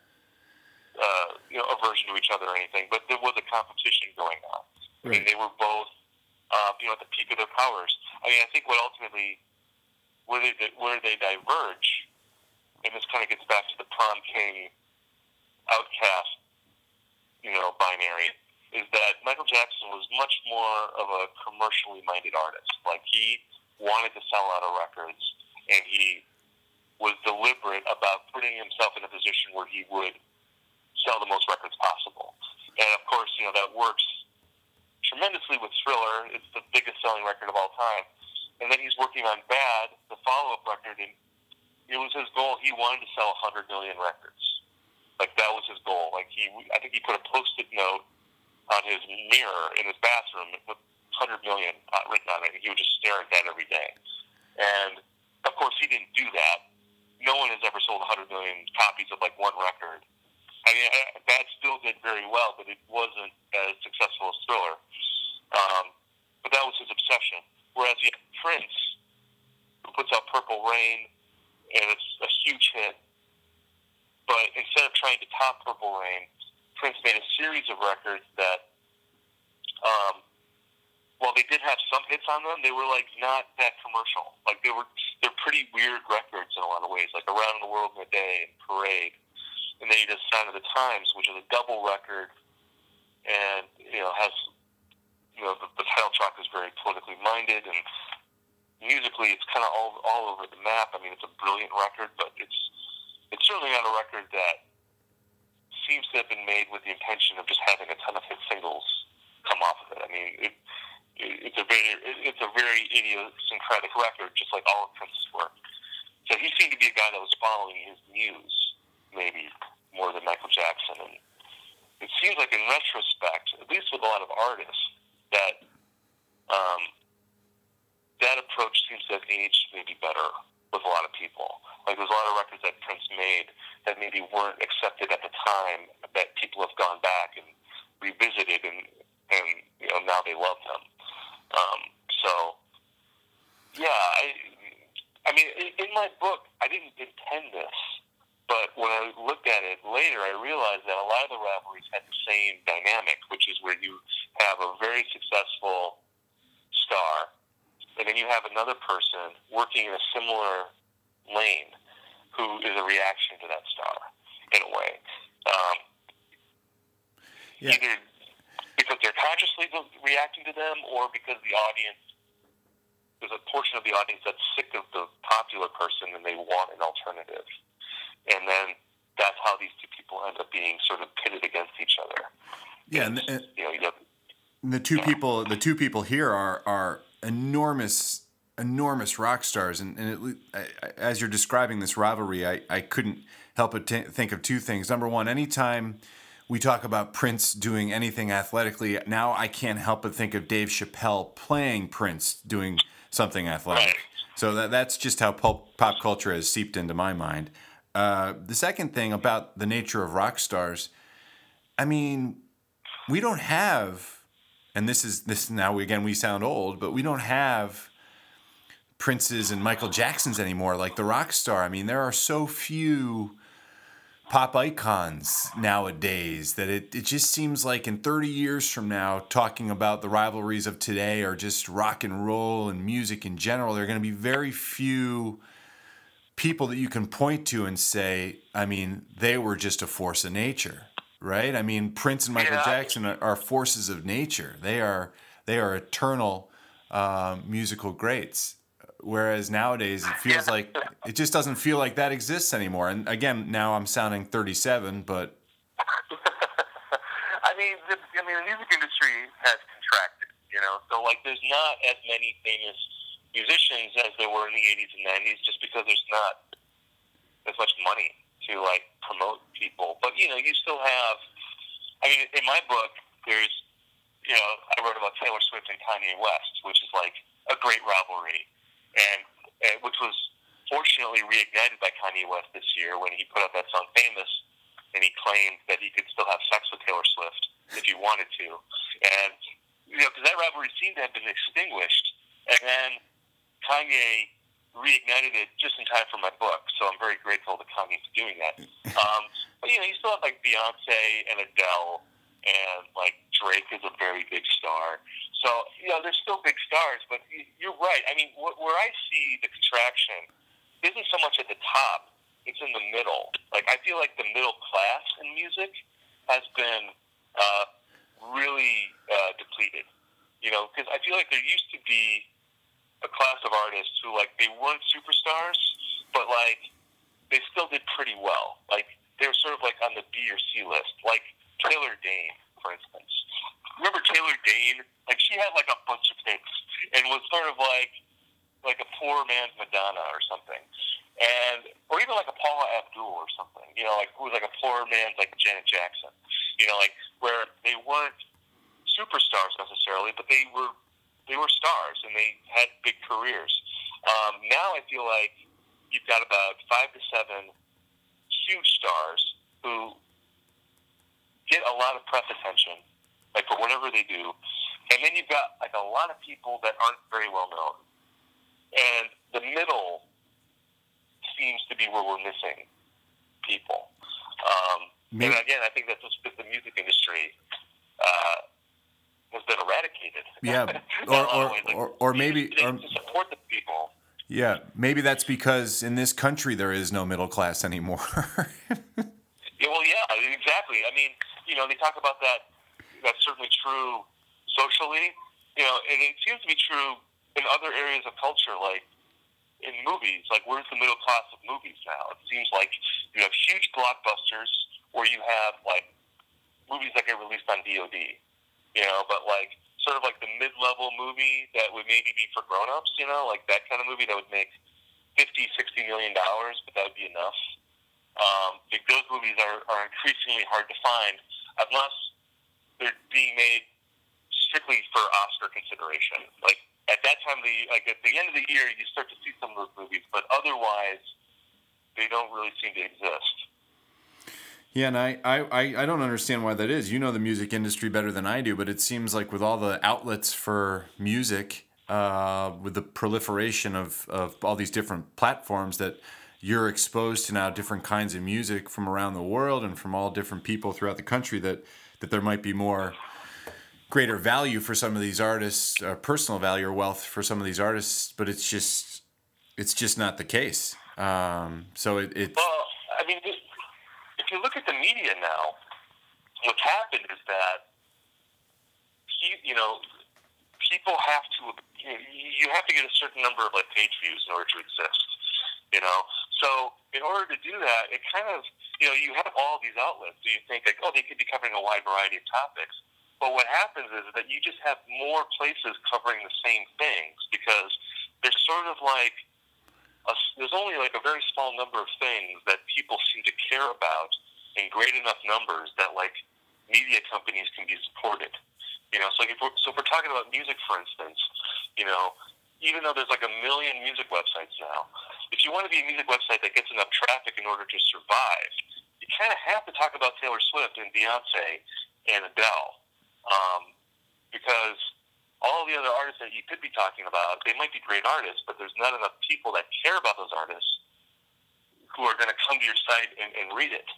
you know, aversion to each other or anything, but there was a competition going on. Right. I mean, they were both, you know, at the peak of their powers. I mean, I think what ultimately, where they diverge, and this kind of gets back to the prom king outcast, you know, binary, is that Michael Jackson was much more of a commercially minded artist. Like he wanted to sell out of records, and he was deliberate about putting himself in a position where he would sell the most records possible. And of course, you know, that works tremendously with Thriller. It's the biggest selling record of all time. And then he's working on Bad, the follow-up record, and it was his goal. He wanted to sell 100 million records. Like that was his goal. Like I think he put a Post-it note on his mirror in his bathroom with 100 million written on it. He would just stare at that every day. And of course, he didn't do that. No one has ever sold 100 million copies of like one record. I mean, Bad still did very well, but it wasn't as successful as Thriller. But that was his obsession. Whereas you have Prince, who puts out Purple Rain, and it's a huge hit. But instead of trying to top Purple Rain, Prince made a series of records that, while they did have some hits on them, they were like not that commercial. Like they're pretty weird records in a lot of ways, like Around the World in a Day and Parade. And then he does Sign of the Times, which is a double record, and you know has, you know, the title track is very politically minded, and musically it's kind of all over the map. I mean, it's a brilliant record, but it's certainly not a record that seems to have been made with the intention of just having a ton of hit singles come off of it. I mean, it's a very idiosyncratic record, just like all of Prince's work. So he seemed to be a guy that was following his muse, maybe more than Michael Jackson. And it seems like in retrospect, at least with a lot of artists, that that approach seems to have aged maybe better with a lot of people. Like there's a lot of records that Prince made that maybe weren't accepted at the time, that people have gone back and revisited, and you know, now they love them. So yeah, I mean, in my book, I didn't intend this, But when I looked at it later, I realized that a lot of the rivalries had the same dynamic, which is where you have a very successful star, and then you have another person working in a similar lane who is a reaction to that star, in a way. Either because they're consciously reacting to them, or because the audience, there's a portion of the audience that's sick of the popular person and they want an alternative. And then that's how these two people end up being sort of pitted against each other. Yeah, the two people here are enormous rock stars, and as you're describing this rivalry, I couldn't help but think of two things. Number one, anytime we talk about Prince doing anything athletically, now I can't help but think of Dave Chappelle playing Prince doing something athletic. Right. So that's just how pop culture has seeped into my mind. The second thing about the nature of rock stars, I mean, we don't have, and this now again we sound old, but we don't have Princes and Michael Jacksons anymore. Like the rock star, I mean, there are so few pop icons nowadays that it just seems like in 30 years from now, talking about the rivalries of today or just rock and roll and music in general, there are going to be very few people that you can point to and say, I mean, they were just a force of nature, right? I mean, Prince and Michael Jackson are forces of nature. They are eternal musical greats. Whereas nowadays it feels like it just doesn't feel like that exists anymore. And again, now I'm sounding 37, but I mean, the music industry has contracted, So like, there's not as many famous musicians as there were in the 80s and 90s, just because there's not as much money to like promote people. But you still have. I mean, in my book, there's I wrote about Taylor Swift and Kanye West, which is like a great rivalry. And which was fortunately reignited by Kanye West this year when he put out that song "Famous," and he claimed that he could still have sex with Taylor Swift if he wanted to, and because that rivalry seemed to have been extinguished, and then Kanye reignited it just in time for my book. So I'm very grateful to Kanye for doing that. But you still have like Beyonce and Adele, and like Drake is a very big star. So, there's still big stars, but you're right. I mean, where I see the contraction isn't so much at the top, it's in the middle. Like, I feel like the middle class in music has been really depleted, because I feel like there used to be a class of artists who, like, they weren't superstars, but, like, they still did pretty well. Like, they were sort of, like, on the B or C list. Like, Taylor Dayne, for instance. Remember Taylor Dayne? Like, she had like a bunch of hits and was sort of like a poor man's Madonna or something, or even like a Paula Abdul or something. Like who was like a poor man's like Janet Jackson. Like where they weren't superstars necessarily, but they were stars and they had big careers. Now I feel like you've got about 5 to 7 huge stars who get a lot of press attention, like for whatever they do, and then you've got like a lot of people that aren't very well known, and the middle seems to be where we're missing people. And again, I think that's just because the music industry has been eradicated. Yeah, or maybe to support the people. Yeah, maybe that's because in this country there is no middle class anymore. Yeah, well, yeah, exactly. I mean, they talk about that. That's certainly true socially, and it seems to be true in other areas of culture, like in movies. Like, where's the middle class of movies now? It seems like you have huge blockbusters, or you have like movies that get released on VOD, but like sort of like the mid-level movie that would maybe be for grown-ups, like that kind of movie that would make $50-60 million, but that would be enough. Like those movies are increasingly hard to find unless they're being made strictly for Oscar consideration. Like at that time, at the end of the year, you start to see some of those movies, but otherwise, they don't really seem to exist. Yeah, and I don't understand why that is. You know the music industry better than I do, but it seems like with all the outlets for music, with the proliferation of all these different platforms, that you're exposed to now different kinds of music from around the world and from all different people throughout the country, that there might be more greater value for some of these artists, personal value or wealth for some of these artists, but it's just not the case. So it Well, I mean, if you look at the media now, what's happened is that people have to, you have to get a certain number of page views in order to exist. So in order to do that, it kind of, you have all these outlets. So you think they could be covering a wide variety of topics. But what happens is that you just have more places covering the same things, because there's sort of there's only a very small number of things that people seem to care about in great enough numbers that media companies can be supported. So if we're talking about music, for instance, even though there's 1 million music websites now, if you want to be a music website that gets enough traffic in order to survive, you kind of have to talk about Taylor Swift and Beyonce and Adele, because all the other artists that you could be talking about, they might be great artists, but there's not enough people that care about those artists who are going to come to your site and read it.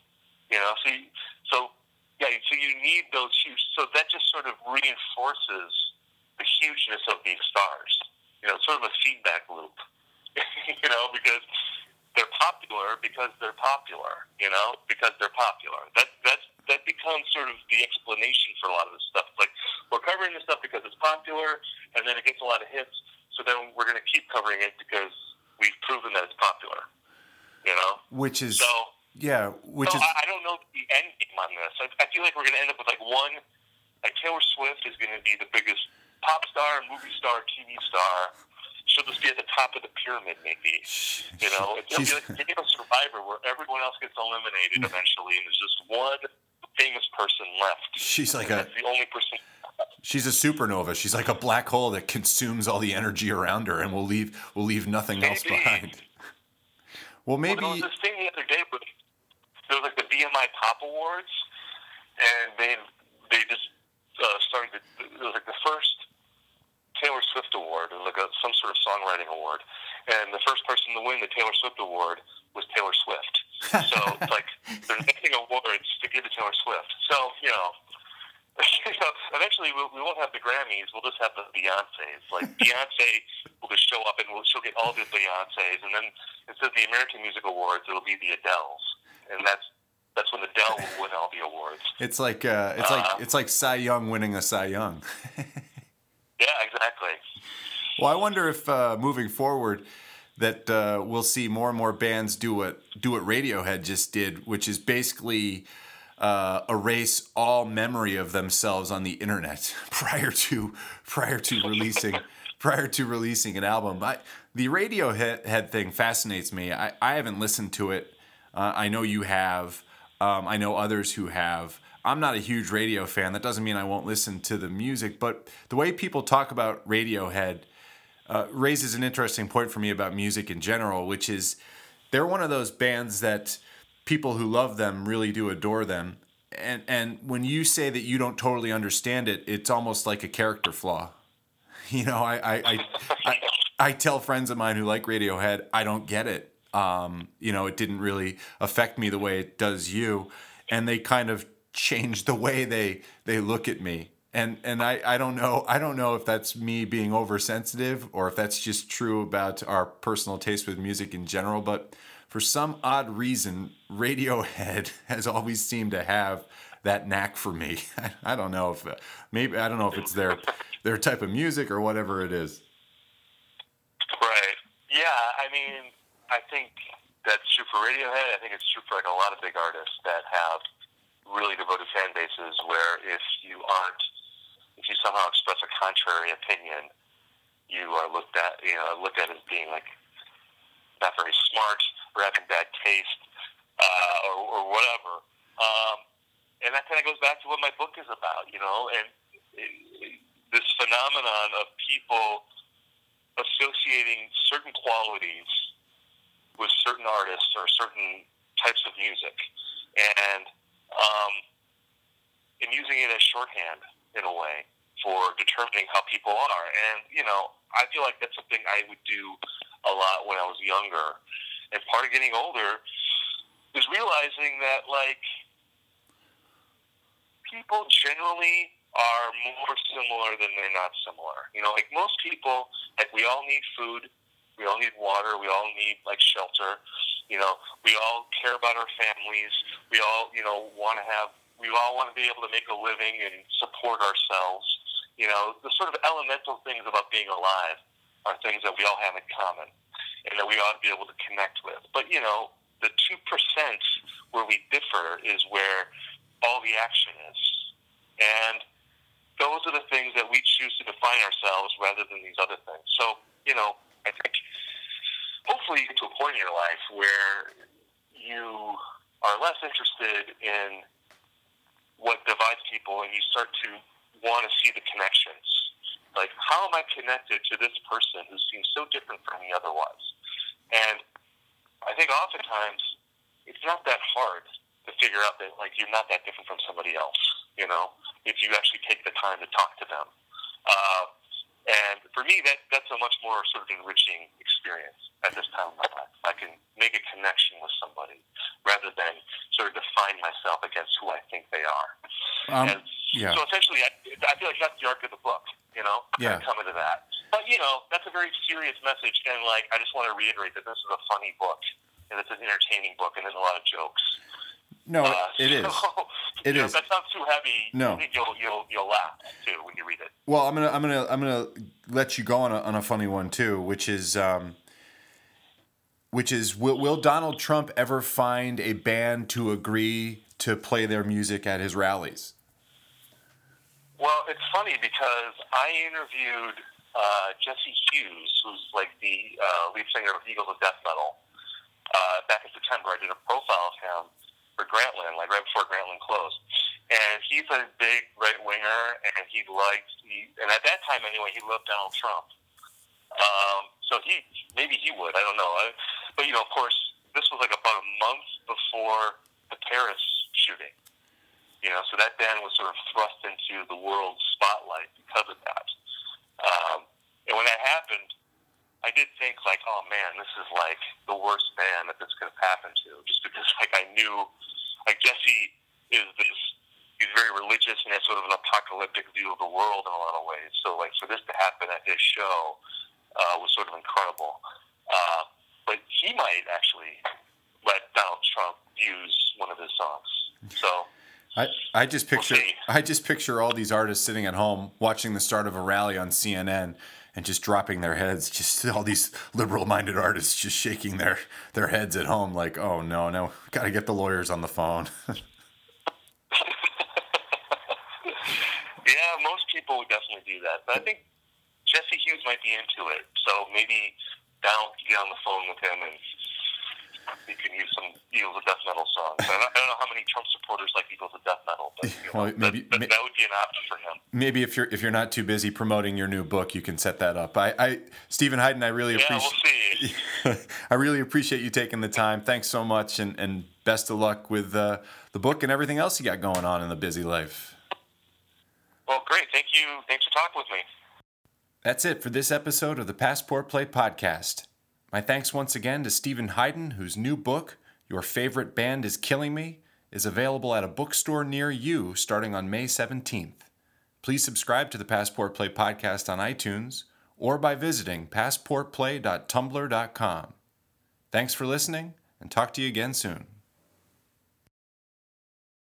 So you need those huge. So that just sort of reinforces the hugeness of these stars. It's sort of a feedback loop. Because they're popular because they're popular. Because they're popular. That becomes sort of the explanation for a lot of this stuff. We're covering this stuff because it's popular, and then it gets a lot of hits. So then we're going to keep covering it because we've proven that it's popular. Which is so. Yeah, I don't know the end game on this. I feel like we're going to end up with Taylor Swift is going to be the biggest pop star, movie star, TV star. She'll just be at the top of the pyramid, maybe. It'll be like a game of Survivor where everyone else gets eliminated eventually, and there's just one famous person left. She's that's the only person. She's a supernova. She's like a black hole that consumes all the energy around her, and will leave nothing else behind. Well, maybe there was this thing the other day where there was the BMI Pop Awards, and they just started. It was the first Taylor Swift Award. It was some sort of songwriting award, and the first person to win the Taylor Swift Award was Taylor Swift. So it's they're making awards to give to Taylor Swift. So eventually we won't have the Grammys. We'll just have the Beyoncés. Beyonce will just show up and she'll get all the Beyoncés, and then instead of the American Music Awards, it'll be the Adeles, and that's when Adele will win all the awards. It's like Cy Young winning a Cy Young. Yeah, exactly. Well, I wonder if moving forward that we'll see more and more bands do what Radiohead just did, which is basically erase all memory of themselves on the internet prior to releasing an album. The Radiohead thing fascinates me. I haven't listened to it. I know you have. I know others who have. I'm not a huge radio fan. That doesn't mean I won't listen to the music, but the way people talk about Radiohead raises an interesting point for me about music in general, which is they're one of those bands that people who love them really do adore them. And when you say that you don't totally understand it, it's almost like a character flaw. I tell friends of mine who like Radiohead, I don't get it. It didn't really affect me the way it does you. And they kind of change the way they look at me. And I don't know if that's me being oversensitive or if that's just true about our personal taste with music in general, but for some odd reason, Radiohead has always seemed to have that knack for me. I don't know if it's their type of music or whatever it is. Right. Yeah, I mean, I think that's true for Radiohead. I think it's true for a lot of big artists that have really devoted fan bases where if you somehow express a contrary opinion, you are looked at as being not very smart or having bad taste or whatever. And that kind of goes back to what my book is about, and this phenomenon of people associating certain qualities with certain artists or certain types of music, and using it as shorthand in a way for determining how people are. And I feel like that's something I would do a lot when I was younger. And part of getting older is realizing that, like, people generally are more similar than they're not similar. You know, like most people, like we all need food, we all need water, we all need like shelter. You know, we all care about our families. We all, we all want to be able to make a living and support ourselves. You know, the sort of elemental things about being alive are things that we all have in common and that we ought to be able to connect with. But, you know, the 2% where we differ is where all the action is. And those are the things that we choose to define ourselves rather than these other things. So, you know, I think hopefully you get to a point in your life where you are less interested in what divides people and you start to want to see the connections. Like, how am I connected to this person who seems so different from me otherwise? And I think oftentimes it's not that hard to figure out that, like, you're not that different from somebody else, you know, if you actually take the time to talk to them. And for me, that's a much more sort of enriching experience at this time of my life. I can make a connection with somebody rather than sort of define myself against who I think they are. So essentially, I feel like that's the arc of the book, you know, Yeah. coming to that. But, you know, that's a very serious message. And, like, I just want to reiterate that this is a funny book and it's an entertaining book and there's a lot of jokes. No, it is. It is. That sounds too heavy. No. I think you'll laugh too when you read it. Well, I'm gonna let you go on a funny one too, which is will Donald Trump ever find a band to agree to play their music at his rallies? Well, it's funny because I interviewed Jesse Hughes, who's like the lead singer of Eagles of Death Metal, back in September. I did a profile of him for Grantland, like right before Grantland closed. And he's a big right-winger, and and at that time anyway, he loved Donald Trump. So maybe he would, I don't know. But, you know, of course, this was like about a month before the Paris shooting. You know, so that band was sort of thrust into the world spotlight because of that. And when that happened, I did think, like, oh, man, this is, like, the worst band that this could have happened to. Just because, like, I knew, like, Jesse he's very religious and has sort of an apocalyptic view of the world in a lot of ways. So, like, for this to happen at his show was sort of incredible. But he might actually let Donald Trump use one of his songs. So I just picture all these artists sitting at home watching the start of a rally on CNN and just dropping their heads, just all these liberal-minded artists just shaking their heads at home like, oh, no, got to get the lawyers on the phone. Yeah, most people would definitely do that. But I think Jesse Hughes might be into it. So maybe Donald could get on the phone with him and he can use some Eagles of Death Metal songs. I don't know how many Trump supporters like Eagles of Death Metal, but that would be an option for him. Maybe if you're not too busy promoting your new book, you can set that up. Stephen Hyden, I really appreciate. We'll see. I really appreciate you taking the time. Thanks so much, and best of luck with the book and everything else you got going on in the busy life. Well, great. Thank you. Thanks for talking with me. That's it for this episode of the Passport Play Podcast. My thanks once again to Stephen Hyden, whose new book, Your Favorite Band is Killing Me, is available at a bookstore near you starting on May 17th. Please subscribe to the Passport Play Podcast on iTunes or by visiting passportplay.tumblr.com. Thanks for listening, and talk to you again soon.